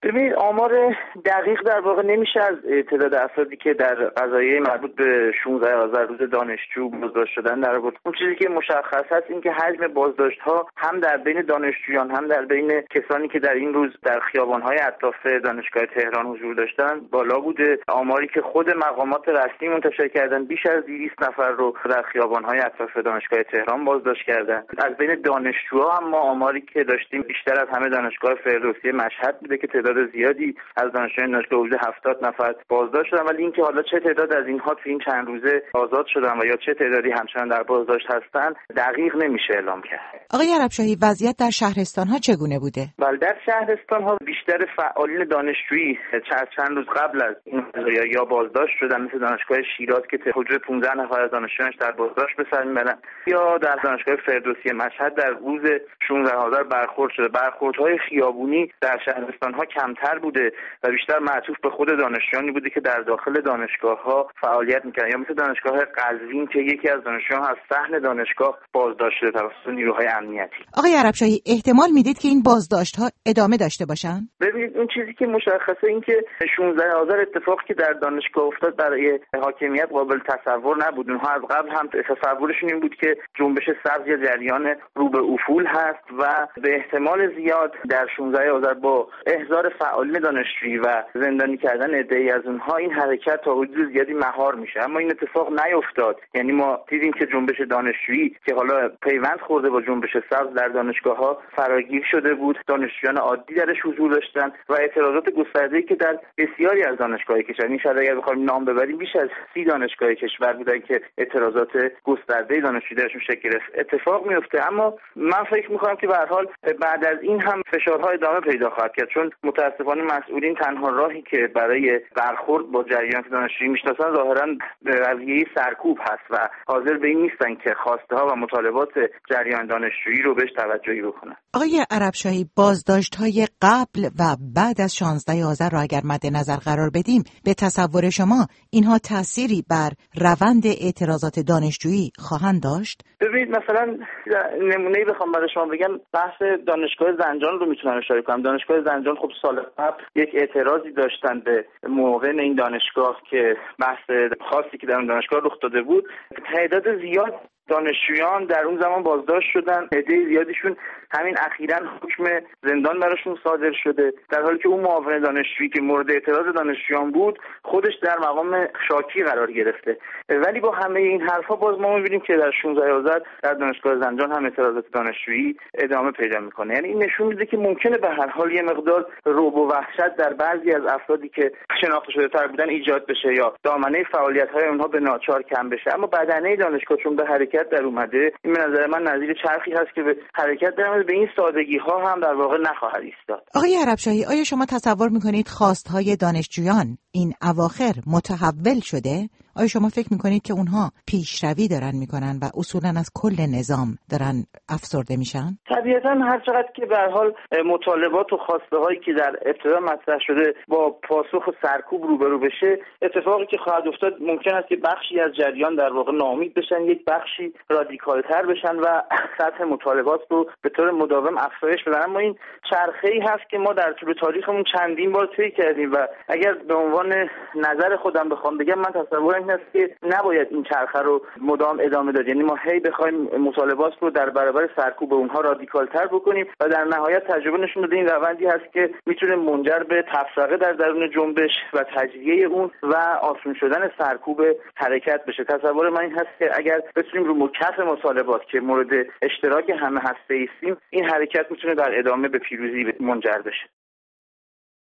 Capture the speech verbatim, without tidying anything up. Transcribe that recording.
ببینید آمار دقیق در واقع نمیشه از تعداد افرادی که در قضایای مربوط به شانزده آذر روز دانشجو بازداشت شدن در آورد. اون چیزی که مشخص هست این که حجم بازداشت‌ها هم در بین دانشجویان هم در بین کسانی که در این روز در خیابان‌های اطراف دانشگاه تهران حضور داشتن بالا بوده. آماری که خود مقامات رسمی منتشر کردن بیش از دویست نفر رو در خیابان‌های اطراف دانشگاه تهران بازداشت کردن. از بین دانشجوها هم ما آماری که داشتیم بیشتر از همه دانشگاه فردوسی مشهد بوده که تعداد زیادی از دانشجویان دانشگاه حدود هفتاد نفر بازداشت شدن، ولی اینکه حالا چه تعداد از اینها تو این چند روزه آزاد شدن و یا چه تعدادی همچنان در بازداشت هستن دقیق نمیشه اعلام کرد. آقای عربشاهی، وضعیت در شهرستان‌ها چگونه بوده؟ بله، در شهرستان‌ها بیشتر فعالین دانشجویی چند روز قبل از این قضایا یا بازداشت شدن، مثل دانشگاه شیراز که حدود پانزده نفر از دانشجویانش در بازداشت به سر میبرن، یا در دانشگاه فردوسی مشهد در روز شانزده آذر برخورد شده. برخوردهای خیابونی در شهرستان‌ها کمتر بوده و بیشتر معطوف به خود دانشجویانی بوده که در داخل دانشگاه‌ها فعالیت می‌کردن، یا مثل دانشگاه قزوین که یکی از دانشجویان از صحن دانشگاه بازداشت شده توسط نیروهای امنیتی. آقای عربشاهی، احتمال میدید که این بازداشت‌ها ادامه داشته باشن؟ ببینید اون چیزی که مشخصه این که شانزده آذر اتفاقی که در دانشگاه افتاد برای حاکمیت قابل تصور نبود. اونها از قبل هم تصورشون این بود که جنبش سبز یا جریان رو به افول هست و به احتمال زیاد در شانزده آذر با احضار فعالین دانشجویی و زندانی کردن عده‌ای از اونها این حرکت تا حدود زیادی مهار میشه، اما این اتفاق نیفتاد. یعنی ما دیدیم که جنبش دانشجویی که حالا پیوند خورده با جنبش سبز در دانشگاه‌ها فراگیر شده بود، دانشجویان عادی درش حضور داشتن و اعتراضات گسترده‌ای که در بسیاری از دانشگاه‌های کشور، این شاید اگر بخوایم نام ببریم بیش از سی دانشگاه کشور بودن که اعتراضات گسترده دانشجویی درشون شکل گرفت، اتفاق میفته. اما من فکر می‌کنم که به هر حال بعد از این هم فشارها ادامه پیدا خواهد کرد، چون متأسفانه مسئولین تنها راهی که برای برخورد با جریان دانشجویی میشناسن ظاهراً رویه سرکوب هست و حاضر به این نیستن که خواسته‌ها و مطالبات جریان دانشجویی رو بهش توجهی بکنن. آقای عربشاهی، بازداشت‌های قبل و بعد از شانزده آذر را اگر مد نظر قرار بدیم، به تصور شما اینها تأثیری بر روند اعتراضات دانشجویی خواهند داشت؟ ببینید مثلا نمونه‌ای بخوام برای شما بگم، بحث دانشگاه زنجان رو میتونم اشاره کنم. دانشگاه زنجان خب سال قبل یک اعتراضی داشتن به معاون این دانشگاه که بحث خاصی که در اون دانشگاه رخ داده بود، تعداد زیاد دانشجویان در اون زمان بازداشت شدن، عده زیادیشون همین اخیراً حکم زندان براشون صادر شده، در حالی که اون معاون دانشجویی که مورد اعتراض دانشجویان بود خودش در مقام شاکی قرار گرفته. ولی با همه این حرفا باز ما می‌بینیم که در شانزده آذر در دانشگاه زنجان هم اعتراضات دانشجویی ادامه پیدا میکنه. یعنی این نشون میده که ممکنه به هر حال یه مقدار رعب و وحشت در بعضی از افرادی که شناخته شده تر بودن ایجاد بشه یا دامنه فعالیت‌های اونها به ناچار کم بشه، اما بدنه دانشگاه چون به حرکت در اومده، این به نظر من نظیر چرخی هست که به حرکت در به این سادگی ها هم در واقع نخواهد ایستاد. آقای عربشاهی، آیا شما تصور میکنید خواستهای دانشجویان این اواخر متحول شده؟ آیا شما فکر میکنید که اونها پیشروی دارن میکنن و اصولا از کل نظام دارن افسرده میشن؟ طبیعتا هر چقدر که به هر حال مطالبات و خواسته هایی که در ابتدا مطرح شده با پاسخ و سرکوب روبرو بشه، اتفاقی که خواهد افتاد ممکن است که بخشی از جریان در واقع ناامید بشن، یک بخشی رادیکال‌تر بشن و سطح مطالبات رو به طور مداوم افزایش بدن. اما این چرخه‌ای هست که ما در طول تاریخمون چندین بار طی کردیم و اگر به عنوان نظر خودم بخوام بگم، من تصورم این است که نباید این چرخه رو مدام ادامه داد. یعنی ما هی بخوایم مطالبات رو در برابر سرکوب اونها رادیکال‌تر بکنیم و در نهایت تجربه نشون داده این روندی هست که میتونه منجر به تفرقه در درون جنبش و تجزیه اون و آسون شدن سرکوب حرکت بشه. تصور من این هست که اگر بتونیم رو مکف مطالبات که مورد اشتراک همه هسته ایستیم، این حرکت میتونه در ادامه به پیروزی منجر بشه.